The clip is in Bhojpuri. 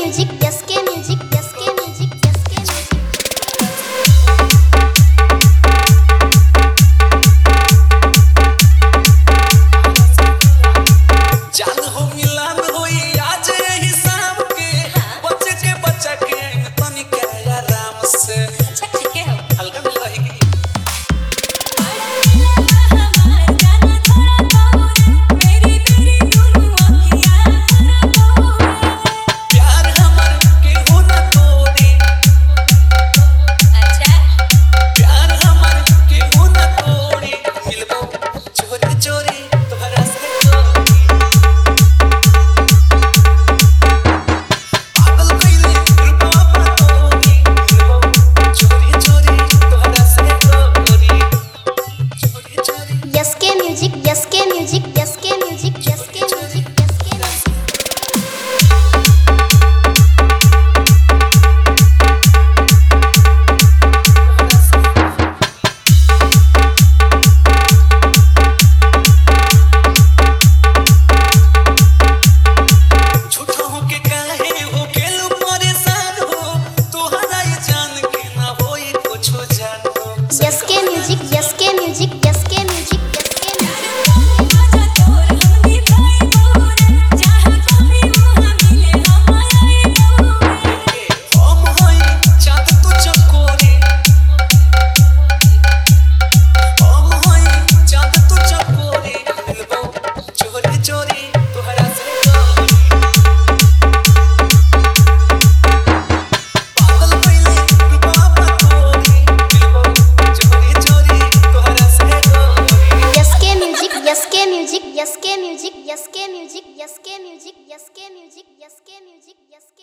म्यूजिक, यस के म्यूजिक, यस के म्यूजिक, यस के म्यूजिक। जान हो मिलन होई आज यही शाम के बच्चे के तनी के आराम से। अच्छा ठीक है हल्का मिल रहेगी। प्यार हमर के हो न तोड़ी, अच्छा प्यार हमर के हो न तोड़ी, मिलबो चोरी चोरी तोहरा से तोड़ी। पागल कइले रुपवा पर तोड़ी, मिलबो चोरी चोरी तोहरा से तोड़ी। चोरी चोरी यस के म्यूजिक, यस के म्यूजिक, यस के म्यूजिक, यस के म्यूजिक, यस के म्यूजिक। झूठा होके काहे हो गेलू परेशान हो, तोहरा ये जान के ना होई कुछो जानो। यस के म्यूजिक, यस के म्यूजिक, यस के म्यूजिक, यस के म्यूजिक। हम होई चाँद तू चकोरी, हम होई चाँद तू चकोरी, मिलबो चोरी चोरी तोहरा से तोड़ी। पागल कइले रुपवा पर तोड़ी, मिलबो चोरी चोरी तोहरा से तोड़ी। यस के म्यूजिक, यस के म्यूजिक, यस के म्यूजिक, यस के म्यूजिक, यस के म्यूजिक, यस के म्यूजिक, यस के म्यूजिक, यस